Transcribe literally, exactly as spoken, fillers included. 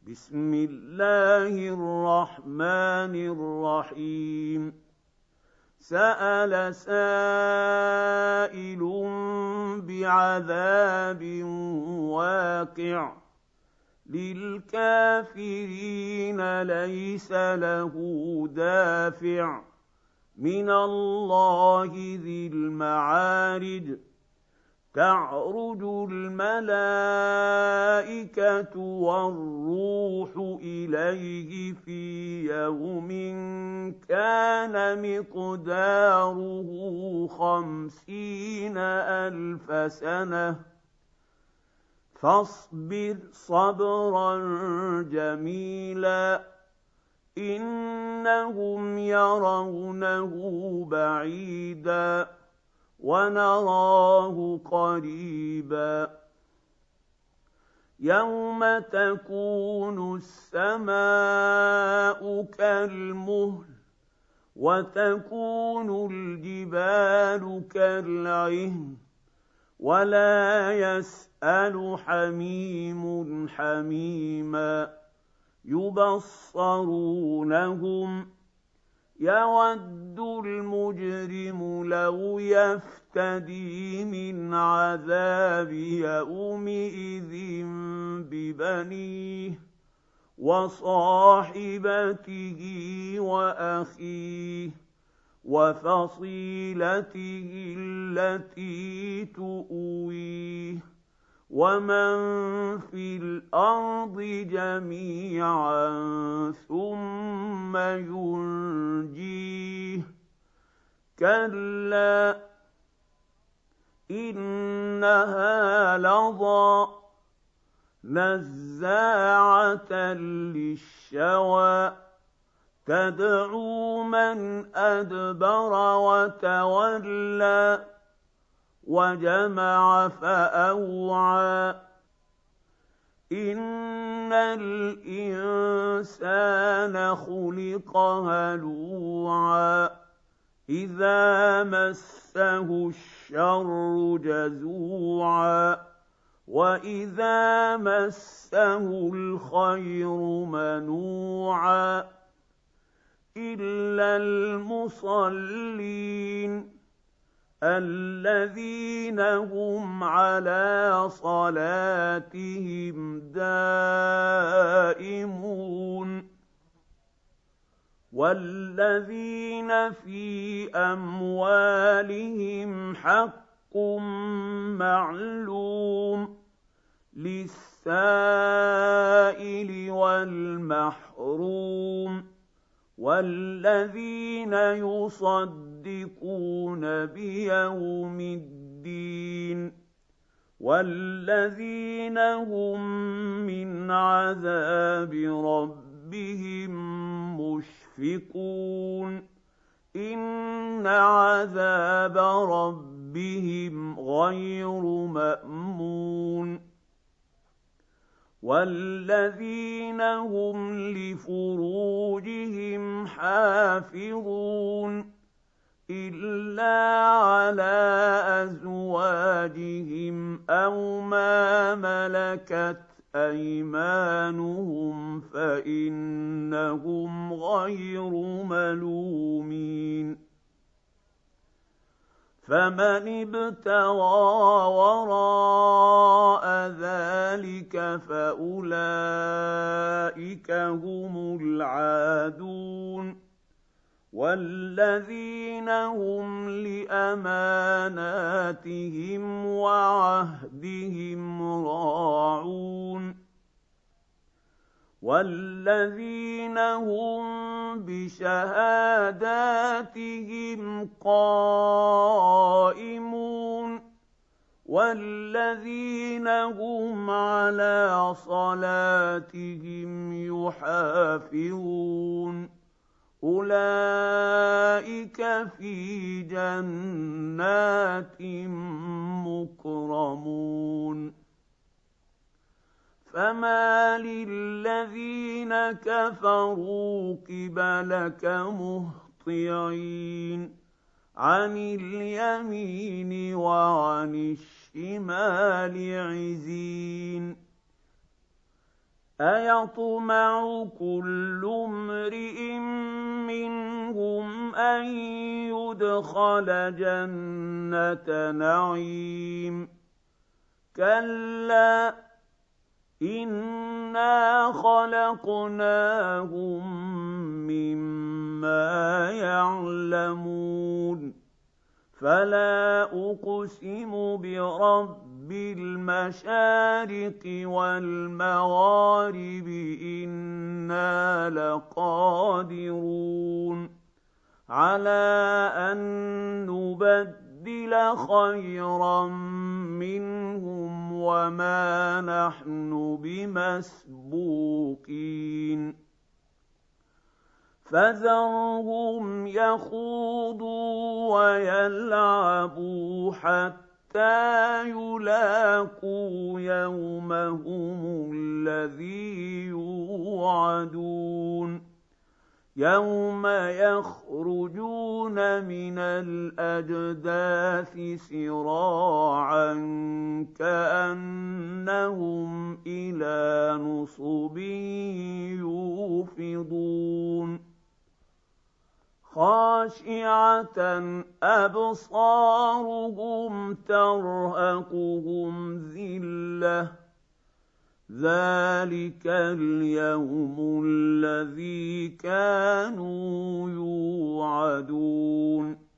بسم الله الرحمن الرحيم سأل سائل بعذاب واقع للكافرين ليس له دافع من الله ذي المعارج تعرج الملائكة والروح إليه في يوم كان مقداره خمسين ألف سنة فاصبر صبرا جميلا إنهم يرونه بعيدا ونراه قريبا يوم تكون السماء كالمهل وتكون الجبال كالعهن ولا يسأل حميم حميما يبصرونهم يود المجرم لو يفتدي من عذاب يومئذ ببنيه وصاحبته وأخيه وفصيلته التي تؤويه ومن في الأرض جميعا ثم ينجيه كلا إنها لظى نزاعة للشوى تدعو من أدبر وتولى وجمع فأوعى إن الإنسان خلق هلوعا إذا مسه الشر جزوعا وإذا مسه الخير منوعا إلا المصلين الذين هم على صلاتهم دائمون والذين في أموالهم حق معلوم للسائل والمحروم والذين يصدقون بيوم الدين والذين هم من عذاب ربهم مشفقون إن عذاب ربهم غير مأمون والذين هم لفروجهم حافظون إلا على أزواجهم أو ما ملكت أيمانهم فإنهم غير ملومين فمن ابتغى وراء ذلك فأولئك هم العادون والذين هم لأماناتهم وعهدهم راعون والذين هم بشهاداتهم قائمون والذين هم على صلاتهم يحافظون أولئك في جنات مكرمون فما للذين كفروا قبلك مهطعين عن اليمين وعن الشمال عزين أيطمع كل امرئ منهم أن يدخل جنة نعيم كلا إنا خلقناهم مما يعلمون فلا أقسم برب المشارق والمغارب إنا لقادرون على أن نبدل خيرا منهم وما نحن بمسبوقين فذرهم يخوضوا ويلعبوا حتى يلاقوا يومهم الذي يوعدون يوم يخرجون من الأجداث سراعا كأنهم إلى نصب يوفضون خاشعة أبصارهم ترهقهم ذلة ذلك اليوم الذي كانوا يوعدون